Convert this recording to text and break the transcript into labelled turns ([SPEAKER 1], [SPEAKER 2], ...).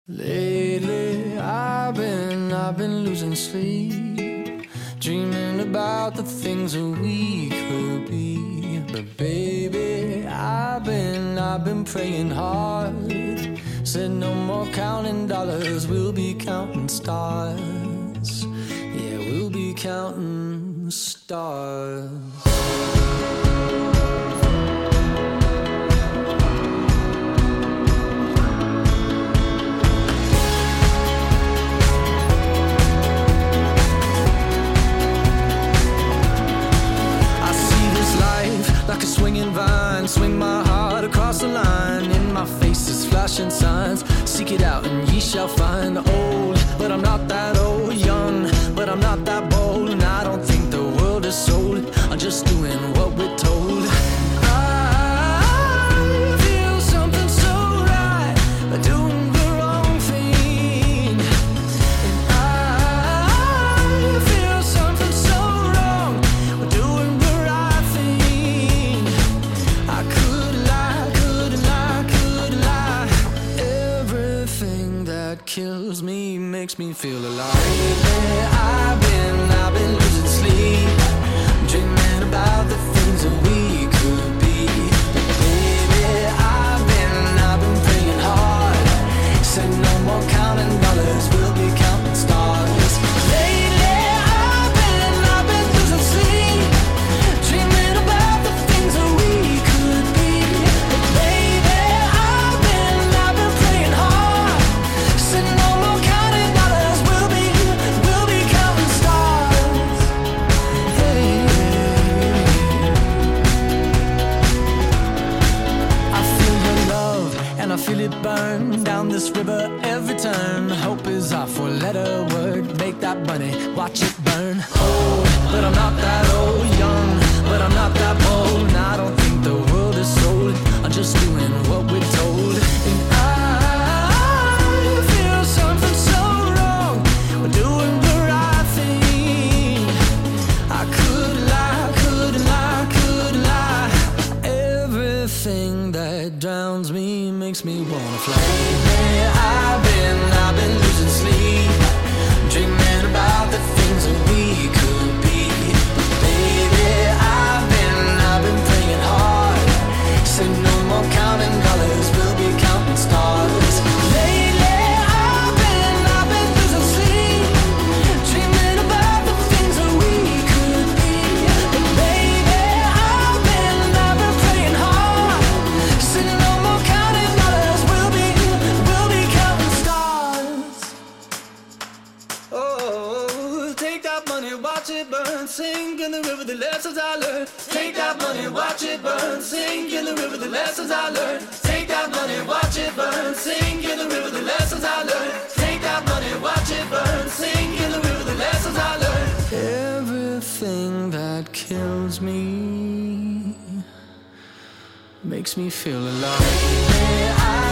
[SPEAKER 1] Lately, I've been losing sleep, dreaming about the things that we could be. But baby, I've been praying hard. Said no more counting dollars, we'll be counting stars. Yeah, we'll be counting stars. Like a swinging vine, swing my heart across the line. In my face is flashing signs. Seek it out and ye shall find. Old, but I'm not that old. Young, but I'm not that bold. And I don't think the world is sold. I'm just doing what we're told. I feel something so right, doing the wrong thing. And I feel something so wrong, doing the right thing. I could lie. Everything that kills me makes me feel alive. Lately, I've been losing sleep, dreaming about the things that we could be. Baby, I've been praying hard. Said no more counting dollars, we'll be counting stars. Lately, I've been losing sleep, dreaming about the things that we could be. But baby, I've been praying hard. Said no more counting dollars, we'll be counting stars. Hey. I feel your love and I feel it burn down this river every turn. Hope is our four-letter word. Make that money, watch it burn. Old, but I'm not that old. Young, but I'm not that bold. And I don't think the world is sold. I'm just doing what we're told. And I feel something so wrong. We're doing the right thing. I could lie. Everything that drowns me makes me wanna fly. Lately, I've been losing sleep, dreaming about the things that we could be. But baby, I've been praying hard. Said no more counting dollars, we'll be counting stars. Lately, I've been losing sleep, dreaming about the things that we could be. But baby, I've been praying hard. Said no more counting dollars, we'll be counting stars. Oh, take that money, watch it burn, sink in the river, the lessons I learned. Take that money, watch it burn, sink in the river, the lessons I learned. Take that money, watch it burn, sink in the river, the lessons I learned. Take that money, watch it burn, sink in the river, the lessons I learned. Everything that kills me makes me feel alive.